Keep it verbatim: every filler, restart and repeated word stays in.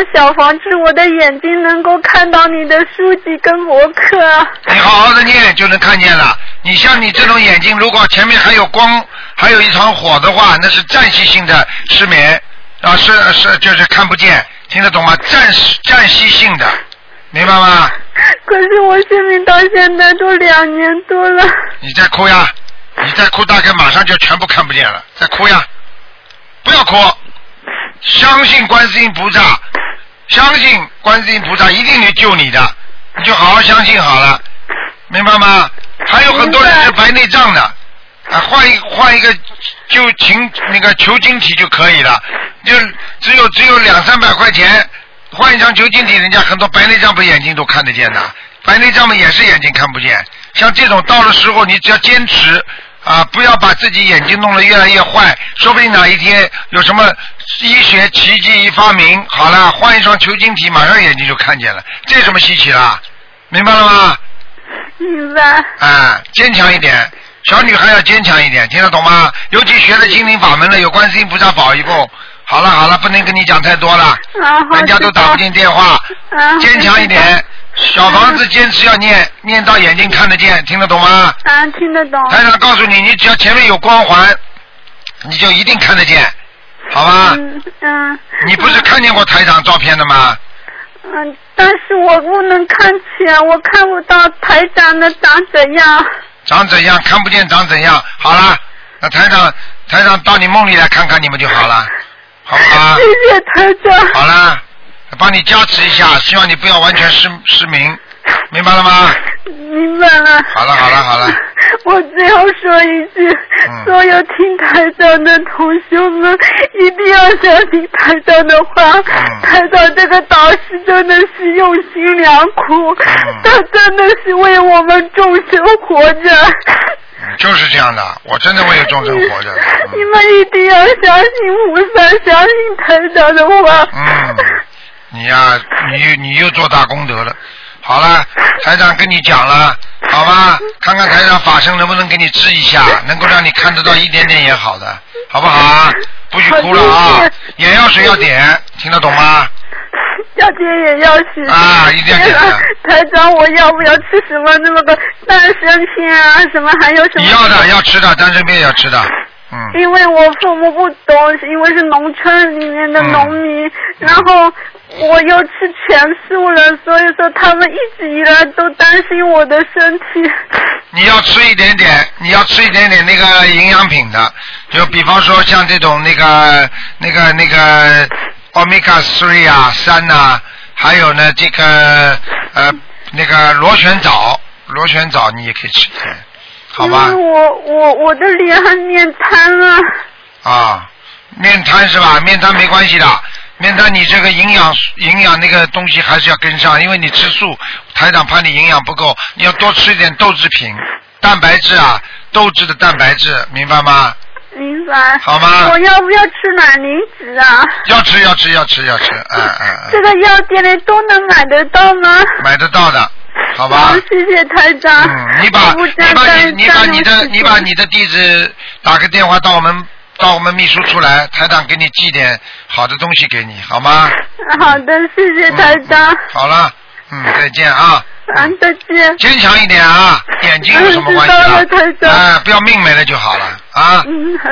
小房子，我的眼睛能够看到你的书籍跟博客。 你好好的念就能看见了。你像你这种眼睛，如果前面还有光，还有一团火的话，那是暂时性的失眠啊，是是就是看不见，听得懂吗？暂时暂时性的，明白吗？ 可是我失明到现在都两年多了。 你再哭呀，你再哭大概马上就全部看不见了，再哭呀，不要哭，相信观世音菩萨，相信观世音菩萨一定会救你的，你就好好相信好了，明白吗？还有很多人是白内障的，啊，换一换一个就请那个球晶体就可以了，就只有只有两三百块钱，换一张球晶体，人家很多白内障不眼睛都看得见的，白内障嘛也是眼睛看不见。像这种到了时候，你只要坚持啊，不要把自己眼睛弄得越来越坏，说不定哪一天有什么医学奇迹一发明，好了，换一双球晶体，马上眼睛就看见了，这有什么稀奇啦？明白了吗？ 明白。 啊，坚强一点，小女孩要坚强一点，听得懂吗？尤其学了心灵法门了，有观世音菩萨保一步。好了好了，不能跟你讲太多了， 啊、 人家都打不进电话， 啊、 坚强一点。小房子坚持要念，念到眼睛看得见，听得懂吗？ 啊，听得懂。 台长告诉你，你只要前面有光环，你就一定看得见，好吧？ 嗯嗯。 你不是看见过台长照片的吗？ 嗯，但是我不能看清，我看不到台长的长怎样。 长怎样？看不见长怎样？好了，那台长台长到你梦里来看看你们就好了，好不好？ 谢谢台长。 好了，帮你加持一下，希望你不要完全失失明，明白了吗？ 明白了。 好了好了好了。 我最后说一句，嗯、所有听台长的同学们一定要相信台长的话。嗯、台长这个导师真的是用心良苦，嗯、他真的是为我们众生活着。 就是这样的，我真的为众生活着。 嗯、你们一定要相信菩萨，相信台长的话。 嗯，你呀、啊，你你又做大功德了。好了，台长跟你讲了，好吧？看看台长法身能不能给你治一下，能够让你看得到一点点也好的，好不好啊？不许哭了啊！眼药水要点，听得懂吗？ 要点眼药水啊，一定要点的。 台长，我要不要吃什么那么个丹参片啊？什么还有什么？ 你要的要吃的，丹参片要吃的。嗯。 因为我父母不懂，因为是农村里面的农民，嗯、然后我又吃全素了，所以说他们一直以来都担心我的身体。 你要吃一点点，你要吃一点点那个营养品的，就比方说像这种那个那个那个 omega 三啊三啊，还有呢这个呃那个螺旋藻，螺旋藻你也可以吃一点。好吧。 因为我我我的脸还面瘫了。 啊，面瘫是吧？面瘫没关系的，面瘫你这个营养营养那个东西还是要跟上，因为你吃素，台长怕你营养不够，你要多吃一点豆制品，蛋白质啊，豆制的蛋白质，明白吗？ 明白。 好吗？ 我要不要吃卵磷脂啊？ 要吃要吃要吃要吃，嗯嗯嗯。 这个药店里都能买得到吗？ 买得到的。好吧， 好，谢谢台长。 嗯，你把你把你你把你的你把你的地址打个电话到我们到我们秘书处来，台长给你寄点好的东西给你，好吗？ 好的，谢谢台长。 嗯、好了，嗯，再见啊。 嗯，再见。 坚强一点啊，眼睛有什么关系啊？ 嗯、知道了，台长。 哎、呃，不要命没了就好了啊。 嗯。